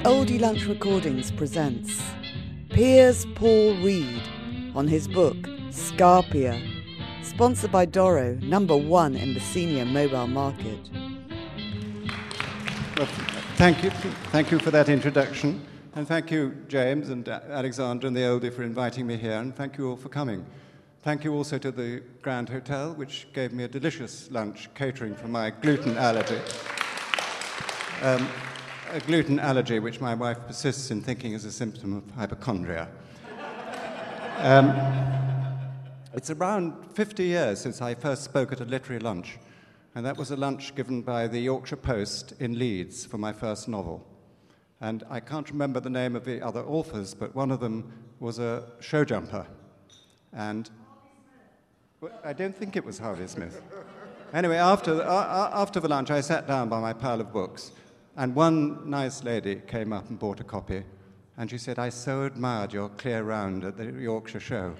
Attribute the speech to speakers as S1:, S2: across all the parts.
S1: Oldie Lunch Recordings presents Piers Paul Reed on his book Scarpia, sponsored by Doro, #1 in the senior mobile market.
S2: Well, thank you for that introduction, and thank you, James and Alexandra and the Oldie, for inviting me here, and thank you all for coming. Thank you also to the Grand Hotel, which gave me a delicious lunch catering for my gluten allergy. A gluten allergy, which my wife persists in thinking is a symptom of hypochondria. It's around 50 years since I first spoke at a literary lunch, and that was a lunch given by the Yorkshire Post in Leeds for my first novel. And I can't remember the name of the other authors, but one of them was a show jumper. And I don't think it was Harvey Smith. Anyway, after the lunch, I sat down by my pile of books, and one nice lady came up and bought a copy, and she said, "I so admired your clear round at the Yorkshire show."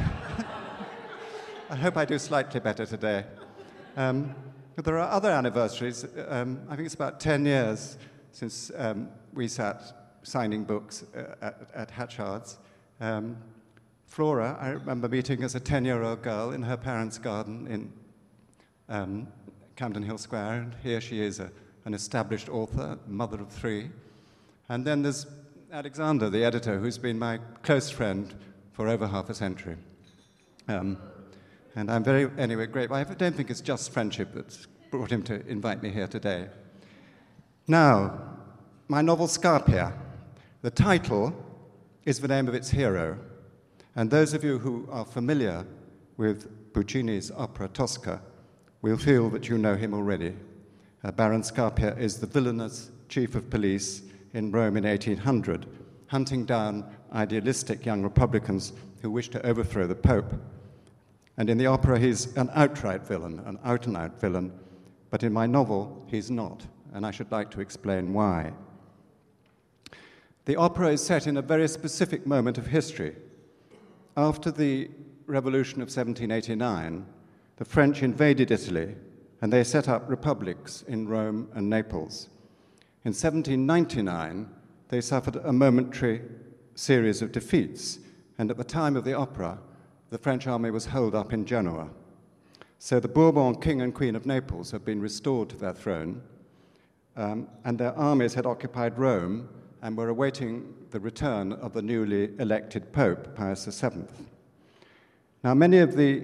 S2: I hope I do slightly better today. But there are other anniversaries. I think it's about 10 years since we sat signing books at Hatchard's. Flora, I remember meeting as a 10-year-old girl in her parents' garden in Camden Hill Square, and here she is, an established author, mother of 3. And then there's Alexander, the editor, who's been my close friend for over half a century. And I'm anyway, grateful. I don't think it's just friendship that's brought him to invite me here today. Now, my novel Scarpia. The title is the name of its hero. And those of you who are familiar with Puccini's opera Tosca will feel that you know him already. Baron Scarpia is the villainous chief of police in Rome in 1800, hunting down idealistic young Republicans who wish to overthrow the Pope. And in the opera, he's an outright villain, an out-and-out villain, but in my novel, he's not, and I should like to explain why. The opera is set in a very specific moment of history. After the Revolution of 1789, the French invaded Italy, and they set up republics in Rome and Naples. In 1799, they suffered a momentary series of defeats, and at the time of the opera, the French army was holed up in Genoa. So the Bourbon king and queen of Naples had been restored to their throne, and their armies had occupied Rome and were awaiting the return of the newly elected Pope, Pius VII. Now, many of the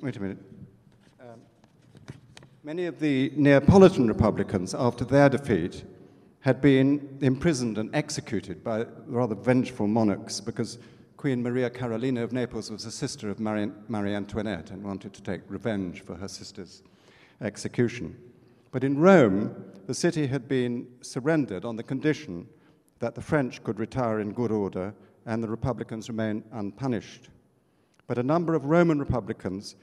S2: Neapolitan Republicans, after their defeat, had been imprisoned and executed by rather vengeful monarchs because Queen Maria Carolina of Naples was a sister of Marie Antoinette and wanted to take revenge for her sister's execution. But in Rome, the city had been surrendered on the condition that the French could retire in good order and the Republicans remain unpunished. But a number of Roman Republicans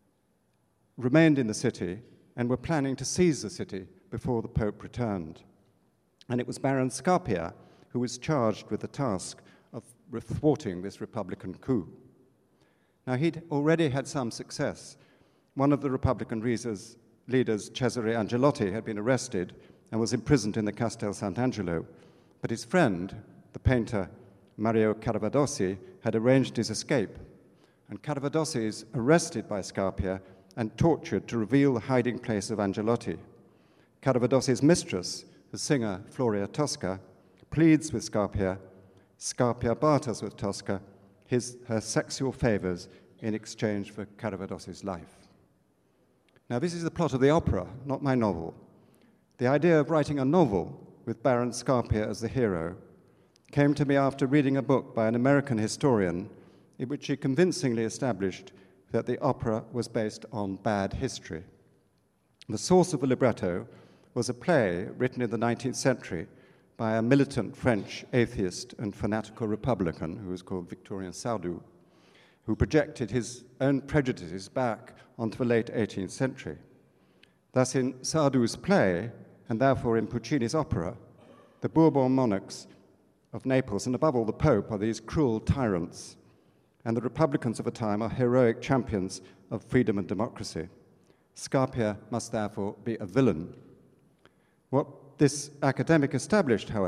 S2: remained in the city and were planning to seize the city before the Pope returned. And it was Baron Scarpia who was charged with the task of thwarting this Republican coup. Now, he'd already had some success. One of the Republican leaders, Cesare Angelotti, had been arrested and was imprisoned in the Castel Sant'Angelo, but his friend, the painter Mario Caravadossi, had arranged his escape. And Caravadossi is arrested by Scarpia and tortured to reveal the hiding place of Angelotti. Caravadossi's mistress, the singer Floria Tosca, pleads with Scarpia. Scarpia barters with Tosca her sexual favors in exchange for Caravadossi's life. Now, this is the plot of the opera, not my novel. The idea of writing a novel with Baron Scarpia as the hero came to me after reading a book by an American historian in which he convincingly established that the opera was based on bad history. The source of the libretto was a play written in the 19th century by a militant French atheist and fanatical Republican who was called Victorien Sardou, who projected his own prejudices back onto the late 18th century. Thus, in Sardou's play, and therefore in Puccini's opera, the Bourbon monarchs of Naples, and above all the Pope, are these cruel tyrants, and the Republicans of the time are heroic champions of freedom and democracy. Scarpia must therefore be a villain. What this academic established, however,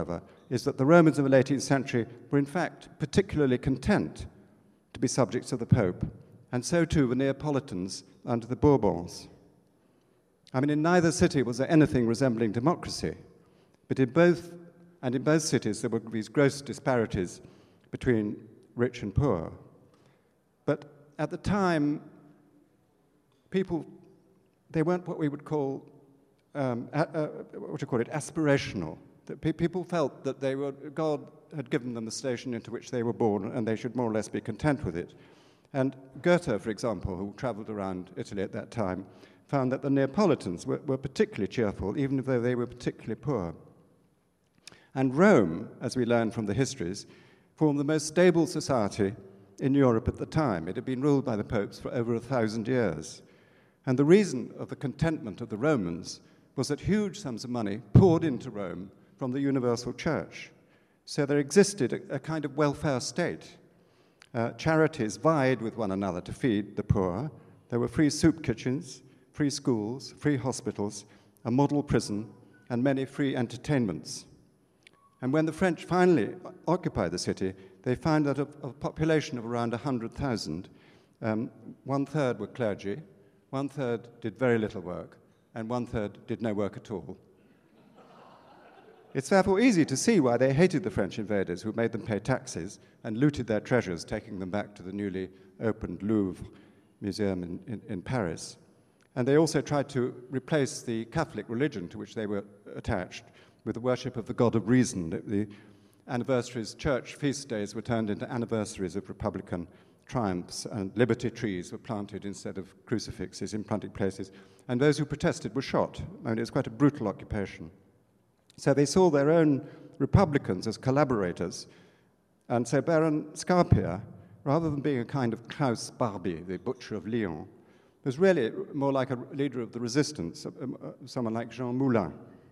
S2: is that the Romans of the 18th century were in fact particularly content to be subjects of the Pope, and so too were Neapolitans under the Bourbons. I mean, in neither city was there anything resembling democracy, but in both cities there were these gross disparities between rich and poor. But at the time, people, they weren't what we would call, aspirational. That people felt that God had given them the station into which they were born, and they should more or less be content with it. And Goethe, for example, who traveled around Italy at that time, found that the Neapolitans were particularly cheerful, even though they were particularly poor. And Rome, as we learn from the histories, formed the most stable society in Europe at the time. It had been ruled by the popes for over 1,000 years. And the reason of the contentment of the Romans was that huge sums of money poured into Rome from the universal church. So there existed a kind of welfare state. Charities vied with one another to feed the poor. There were free soup kitchens, free schools, free hospitals, a model prison, and many free entertainments. And when the French finally occupied the city, they found that of a population of around 100,000, 1/3 were clergy, 1/3 did very little work, and 1/3 did no work at all. It's therefore easy to see why they hated the French invaders who made them pay taxes and looted their treasures, taking them back to the newly opened Louvre Museum in Paris. And they also tried to replace the Catholic religion to which they were attached with the worship of the God of Reason. The anniversaries, church feast days were turned into anniversaries of Republican triumphs, and liberty trees were planted instead of crucifixes in public places. And those who protested were shot. I mean, it was quite a brutal occupation. So they saw their own republicans as collaborators. And so Baron Scarpia, rather than being a kind of Klaus Barbie, the butcher of Lyon, was really more like a leader of the resistance, someone like Jean Moulin.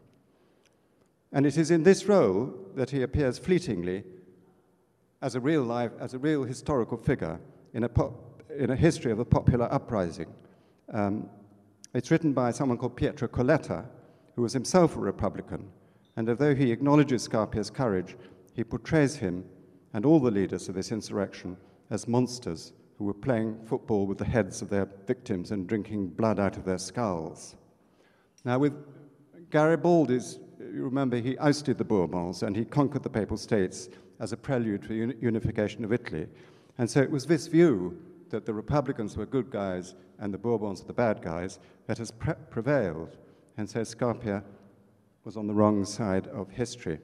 S2: And it is in this role that he appears fleetingly as a real historical figure in a history of a popular uprising. It's written by someone called Pietro Colletta, who was himself a Republican. And although he acknowledges Scarpia's courage, he portrays him and all the leaders of this insurrection as monsters who were playing football with the heads of their victims and drinking blood out of their skulls. Now, with Garibaldi's, you remember, he ousted the Bourbons and he conquered the Papal States as a prelude to unification of Italy. And so it was this view that the Republicans were good guys and the Bourbons were the bad guys that has prevailed. And so Scarpia was on the wrong side of history.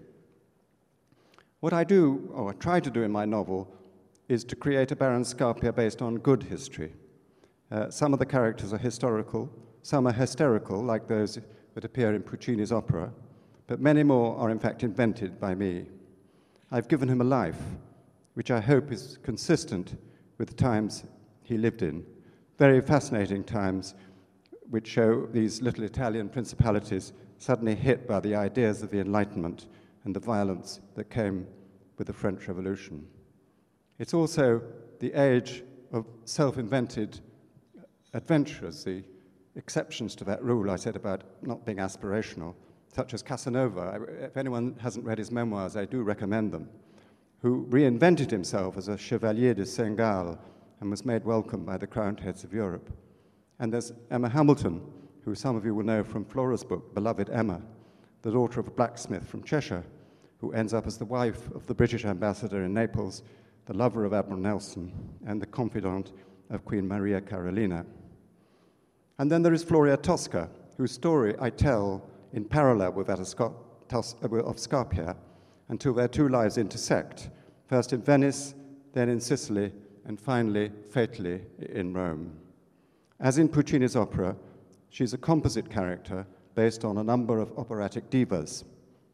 S2: What I do, or I try to do in my novel, is to create a Baron Scarpia based on good history. Some of the characters are historical, some are hysterical, like those that appear in Puccini's opera, but many more are in fact invented by me. I've given him a life, which I hope is consistent with the times he lived in. Very fascinating times, which show these little Italian principalities suddenly hit by the ideas of the Enlightenment and the violence that came with the French Revolution. It's also the age of self-invented adventurers, the exceptions to that rule I said about not being aspirational, such as Casanova. If anyone hasn't read his memoirs, I do recommend them, who reinvented himself as a Chevalier de Saint-Gall and was made welcome by the crowned heads of Europe. And there's Emma Hamilton, who some of you will know from Flora's book, Beloved Emma, the daughter of a blacksmith from Cheshire, who ends up as the wife of the British ambassador in Naples, the lover of Admiral Nelson, and the confidant of Queen Maria Carolina. And then there is Floria Tosca, whose story I tell in parallel with that of Scarpia, until their two lives intersect, first in Venice, then in Sicily, and finally, fatally, in Rome. As in Puccini's opera, she's a composite character based on a number of operatic divas.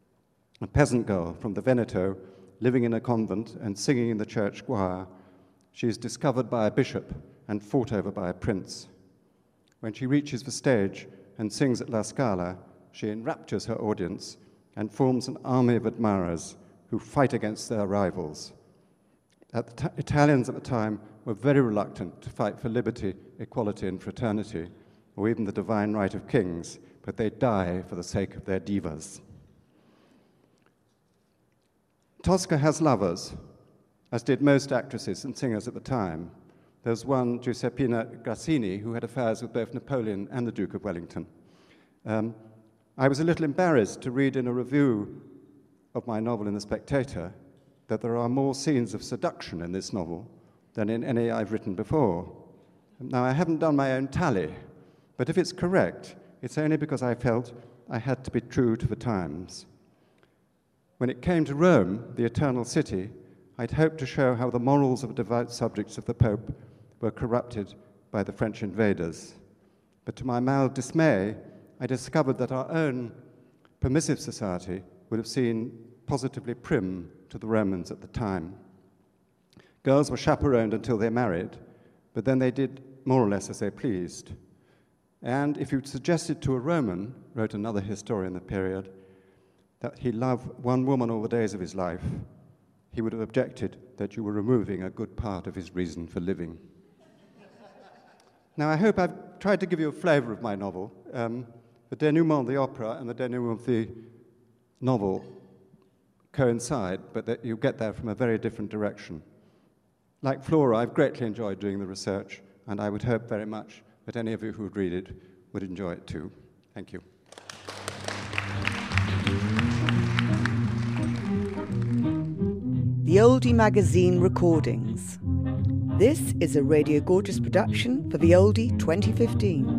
S2: A peasant girl from the Veneto, living in a convent and singing in the church choir, she is discovered by a bishop and fought over by a prince. When she reaches the stage and sings at La Scala, she enraptures her audience and forms an army of admirers who fight against their rivals. Italians at the time were very reluctant to fight for liberty, equality, and fraternity, or even the divine right of kings, but they die for the sake of their divas. Tosca has lovers, as did most actresses and singers at the time. There was one, Giuseppina Grassini, who had affairs with both Napoleon and the Duke of Wellington. I was a little embarrassed to read in a review of my novel in The Spectator that there are more scenes of seduction in this novel than in any I've written before. Now, I haven't done my own tally, but if it's correct, it's only because I felt I had to be true to the times. When it came to Rome, the eternal city, I'd hoped to show how the morals of devout subjects of the Pope were corrupted by the French invaders. But to my mild dismay, I discovered that our own permissive society would have seemed positively prim to the Romans at the time. Girls were chaperoned until they married, but then they did more or less as they pleased. And if you'd suggested to a Roman, wrote another historian of the period, that he loved one woman all the days of his life, he would have objected that you were removing a good part of his reason for living. Now, I hope I've tried to give you a flavor of my novel. The denouement of the opera and the denouement of the novel coincide, but that you get there from a very different direction. Like Flora, I've greatly enjoyed doing the research, and I would hope very much that any of you who would read it would enjoy it too. Thank you.
S1: The Oldie Magazine Recordings. This is a Radio Gorgeous production for The Oldie 2015.